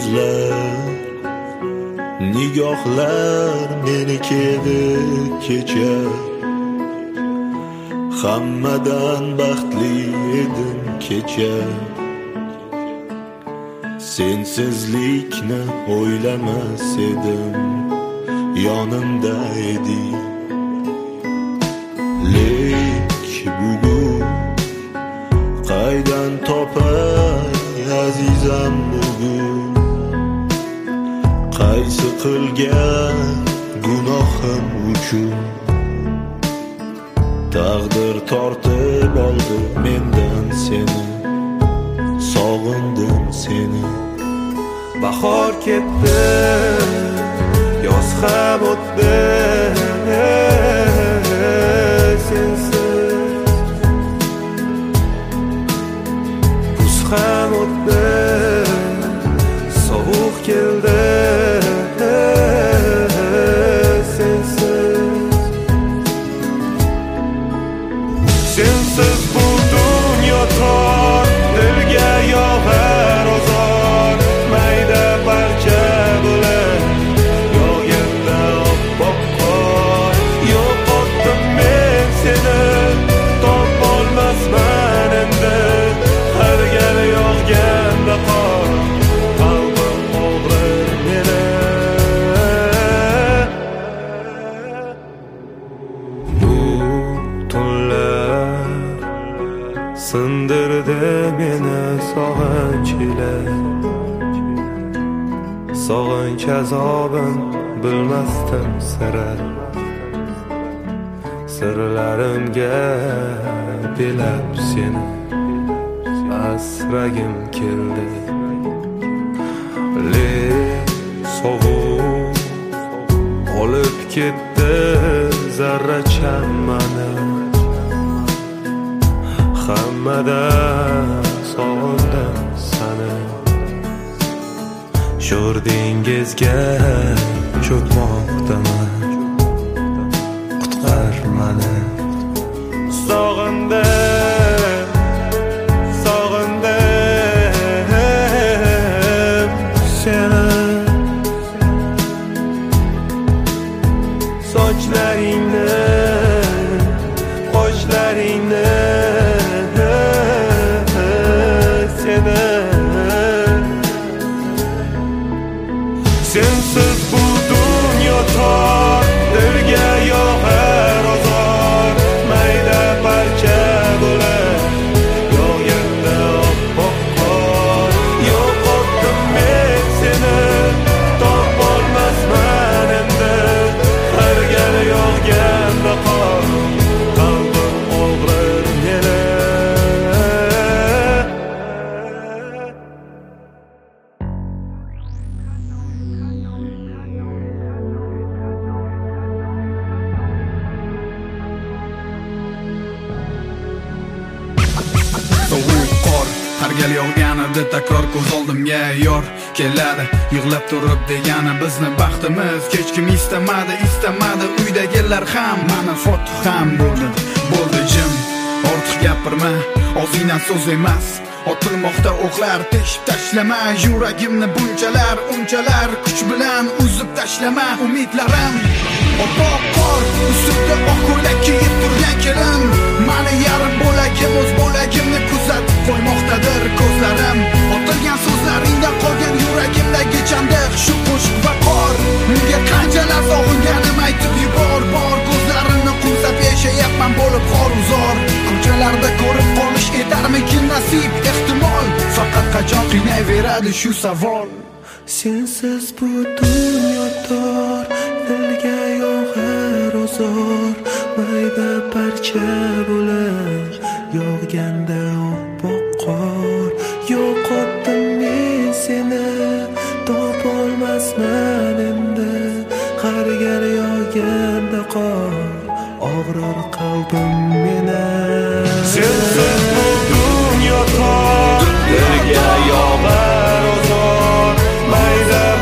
so'zlar, nigohlar meniki edi kecha. Hammadan baxtli edim kecha. Sensizlikni o'ylamas edim, yonimda eding. Lek bugun qaydan topay azizam bugun, qaysi qilgan gunohim uchun taqdir tortib oldi mendan seni, sog'indim seni. Bahor ketdi, yoz ham o'tdi, sensiz kuz ham o'tdi, sovuq keldi, sensiz bu dunyo tor, dilga yog'ar ozor, mayda parcha bo'lib yog'ganda oppoq qor. Yo'qotdim men seni, topolmasman endi, har gal yog'ganda qor, qalbim og'rir meni. Bu tunlar sindirdi meni sog'inch ila, sog'inch azobin bilmasdim sira. Sirlarimga bilab seni asragim keldi. Lek sovuq olib ketdi zarracham mani, hammadan sog'indim seni. Sho'r dengizga cho'kmoqdaman, qutqar mani. Sog'indim, sog'indim seni. Sochlaringni, qoshlaringni sensiz bu dunyo tor, dilga yog'ar ozor, mayda parcha bo'lib yog'ganda oppoq qor. Yo'qotdim men seni, topolmasman endi, har gal yog'ganda qor, qalbim og'rir meni. Sovuq qor har gal yog'ganida takror ko'z oldimga yor keladi, yig'lab turib degani bizni baxtimiz. Hech kim istamadi uydagilar ham, mana fotiq ham bo'ldi jim. Ortiq gapirma, og'zingdan so'z emas, otilmoqda o'qlar, teshib tashlama yuragimni unchalar kuch bilan uzib tashlama umidlarim. Oppoq qor ustida oq ko'ylak kiyib turgan kelin, mani yarim bo'lagim o'z bo'lagimni kuzatib qo'ymoqdadir ko'zlarim. Otilgan so'zlaringdan qolgan yuragimdagi chandiq shu qo'shiq va qor. Unga qanchalar sog'inganim aytib yubor, ko'zlarimni qumsab yashayapman bo'lib xor-uzor. Ko'chalarda ko'rib qolish etarmikin nasib, ehtimol faqat qachon qiynayveradi shu savol. Sensiz bu dunyo tor, dilga yog'ar ozor, mayda parcha bo'lib yog'ganda oppoq qor. Yo'qotdim men seni, topolmasman endi, har gal yog'ganda qor, og'rir qalbim meni. Sensiz bu dunyo tor, dilga yog'ar ozor, mayda